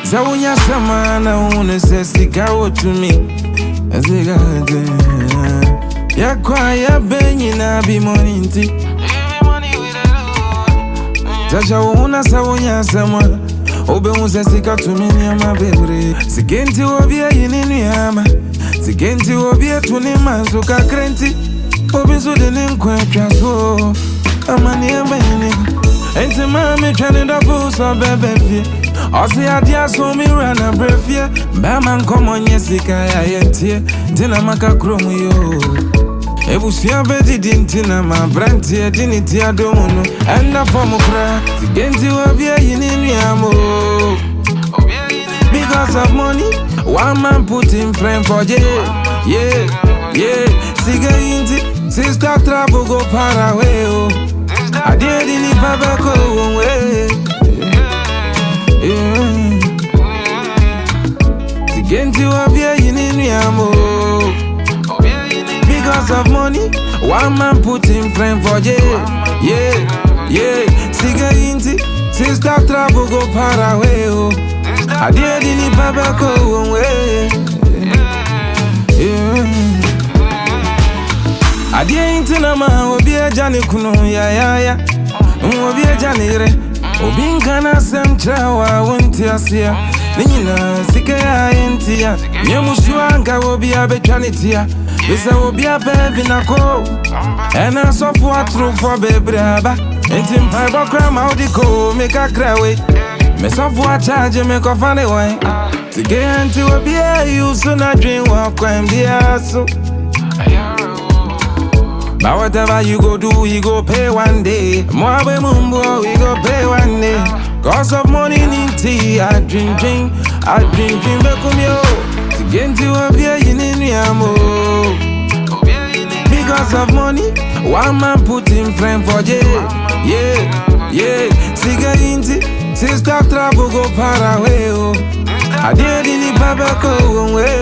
Zawunya samana unesesika to me. Ya kwaya benyi na bi moninti. Tasha una zawunya sama. Obe unesesika to me ni ama bebre. Sigenti obie yini ama. Sigenti obie tuni manzuka krenti. Obe so de nkwa so. Amani amani. Enti mami trying to pull so baby. Osi adia so mi rana brefie. Bama nkomo nyesika ya yentie. Tina maka kromu yo. Ebusia bedi dintina ma brantie diniti adomuno. Enda fomu kra. Sigenti wabia yini amo. Because of money, one man put in frame for yeah. Siga inti, sister trouble go far away oh. I did in the Baba go away. Again to a beer in Yamo. Because of money, one man put in frame for yeah. Siga inti, sister trouble go far away oh. I did in the Baba go away. I didn't know my obi a Johnny Kuno, ya. Obi a Johnny Re. Obinkana Sam Chawa, won't you see? Nina, Sika, Intia. Yamushuanga will be a betanitia. This will be a baby in a co. And I saw for true for baby. And Tim Piper cram out the co, make a cry. Mess of what charge make a funny way. To get into a beer, you soon a dream walk crime the ass. But whatever you go do, we go pay one day. Mwabe mumbo, we go pay one day. Cause of money, ninti, I drink, bekumyo. To get into a beer, you need me amo. Because of money, one man put in frame for yeah. Siga inti, sister trouble go far away oh. I did in the Baba go away.